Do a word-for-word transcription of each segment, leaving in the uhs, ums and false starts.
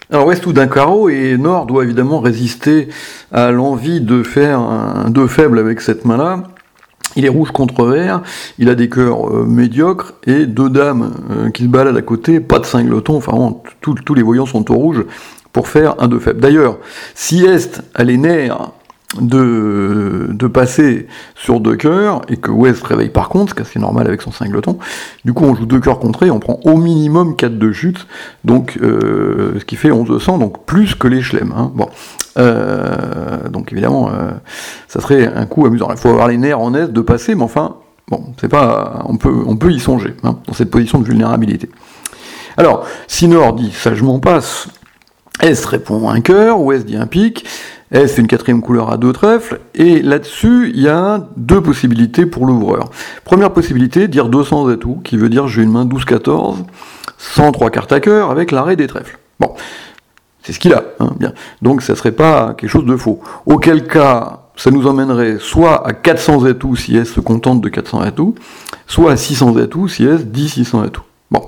Alors Ouest tout d'un carreau, et Nord doit évidemment résister à l'envie de faire un deux faible avec cette main-là. Il est rouge contre vert, il a des cœurs euh, médiocres, et deux dames euh, qui se baladent à côté, pas de singleton, enfin vraiment, tous les voyants sont au rouge pour faire un deux faible. D'ailleurs, si Est a les nerfs de, de passer sur deux cœurs, et que Ouest réveille par contre, ce qui est normal avec son singleton, du coup on joue deux cœurs contrés, on prend au minimum quatre de chute, donc, euh, ce qui fait onze de cent, donc plus que les chelems. Hein. Bon. Euh, donc évidemment, euh, ça serait un coup amusant. Il faut avoir les nerfs en Est de passer, mais enfin, bon, c'est pas, on peut, on peut y songer, hein, dans cette position de vulnérabilité. Alors, si Nord dit sagement passe, Est répond un cœur, Ouest dit un pique, Est une quatrième couleur à deux trèfles, et là-dessus, il y a deux possibilités pour l'ouvreur. Première possibilité, dire deux cents atouts, qui veut dire j'ai une main douze quatorze, cent trois cartes à cœur, avec l'arrêt des trèfles. Bon. C'est ce qu'il a, hein, bien. Donc ça serait pas quelque chose de faux. Auquel cas, ça nous emmènerait soit à quatre cents atouts si S se contente de quatre cents atouts, soit à six cents atouts si S dit six cents atouts. Bon.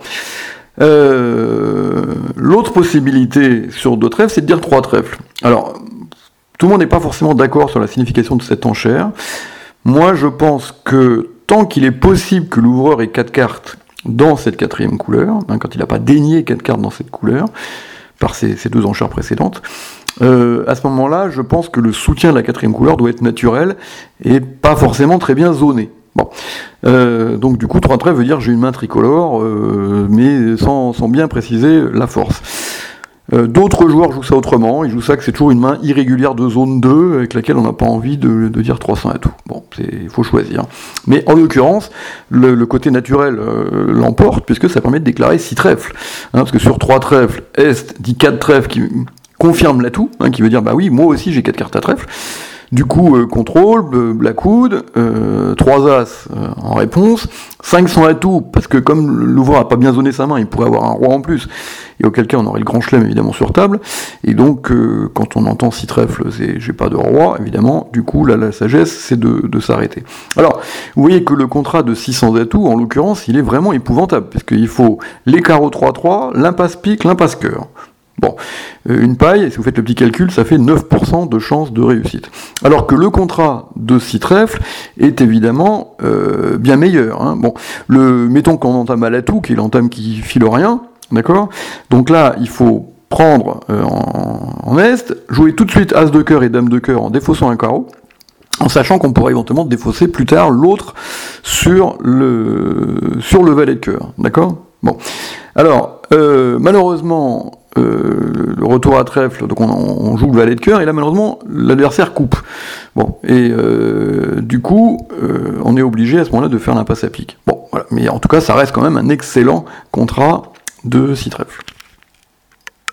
Euh, l'autre possibilité sur deux trèfles, c'est de dire trois trèfles. Alors, tout le monde n'est pas forcément d'accord sur la signification de cette enchère. Moi, je pense que tant qu'il est possible que l'ouvreur ait quatre cartes dans cette quatrième couleur, hein, quand il n'a pas dénié quatre cartes dans cette couleur, par ces, ces deux enchères précédentes, euh, à ce moment-là, je pense que le soutien de la quatrième couleur doit être naturel et pas forcément très bien zoné. Bon, euh, donc du coup, trois trèfles veut dire j'ai une main tricolore, euh, mais sans, sans bien préciser la force. Euh, d'autres joueurs jouent ça autrement, ils jouent ça que c'est toujours une main irrégulière de zone deux, avec laquelle on n'a pas envie de, de dire trois cents atouts. Bon, il faut choisir. Mais en l'occurrence, le, le côté naturel euh, l'emporte, puisque ça permet de déclarer six trèfles. Hein, parce que sur trois trèfles, Est dit quatre trèfles qui confirme l'atout, hein, qui veut dire, bah oui, moi aussi j'ai quatre cartes à trèfle. Du coup, euh, contrôle, euh, Blackwood, euh, trois as euh, en réponse, cinq cents atouts, parce que comme l'ouvreur n'a pas bien zoné sa main, il pourrait avoir un roi en plus, et auquel cas on aurait le grand chelem évidemment sur table, et donc euh, quand on entend six trèfles, c'est j'ai pas de roi, évidemment, du coup là la sagesse c'est de, de s'arrêter. Alors, vous voyez que le contrat de six cents atouts, en l'occurrence, il est vraiment épouvantable, parce qu'il faut les carreaux trois trois, l'impasse pique, l'impasse cœur. Bon, une paille, si vous faites le petit calcul, ça fait neuf pour cent de chance de réussite. Alors que le contrat de six trèfles est évidemment euh, bien meilleur. Hein. Bon, le, mettons qu'on entame à l'atout, qui est l'entame qui file rien, d'accord ? Donc là, il faut prendre euh, en, en Est, jouer tout de suite As de cœur et Dame de cœur en défaussant un carreau, en sachant qu'on pourrait éventuellement défausser plus tard l'autre sur le, sur le valet de cœur, d'accord ? Bon, alors, euh, malheureusement... Euh, le retour à trèfle, donc on, on joue le valet de cœur, et là malheureusement l'adversaire coupe. Bon, et euh, du coup, euh, on est obligé à ce moment-là de faire l'impasse à pique. Bon, voilà, mais en tout cas, ça reste quand même un excellent contrat de six trèfles.